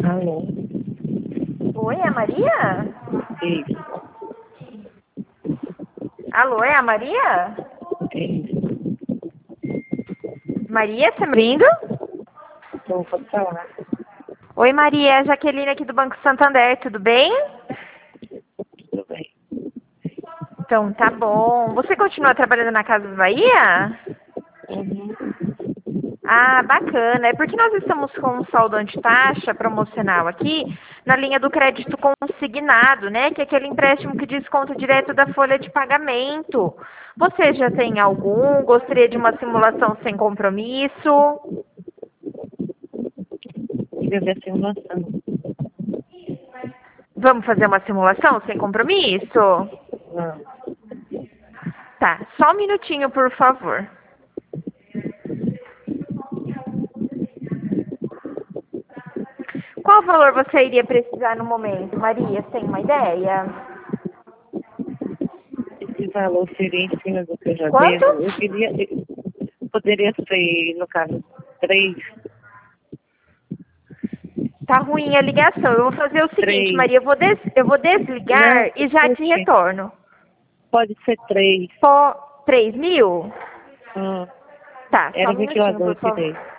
Alô? Oi, é a Maria? Isso, Alô, é a Maria? isso. Maria, você me ouvindo? Então, pode falar. Oi, Maria, é a Jaqueline aqui do Banco Santander, tudo bem? Tudo bem. Então, tá bom. Você continua trabalhando na Casa Bahia? Uhum. Ah, bacana. É porque nós estamos com um saldo anti-taxa promocional aqui na linha do crédito consignado, né? Que é aquele empréstimo que desconta direto da folha de pagamento. Você já tem algum? Gostaria de uma simulação sem compromisso? Queria ver a simulação. Vamos fazer uma simulação sem compromisso? Não. Tá, só um minutinho, por favor. Qual valor você iria precisar no momento, Maria? Você tem uma ideia? Esse valor seria em cima do que eu já Quanto? devo. Poderia ser, no caso, 3. Tá ruim a ligação. Eu vou fazer o seguinte, 3. Maria, eu vou Não, desligar e já te escute. retorno. Pode ser 3. Pó 3.000? Tá, só Era um o minutinho, ventilador por que favor. dei.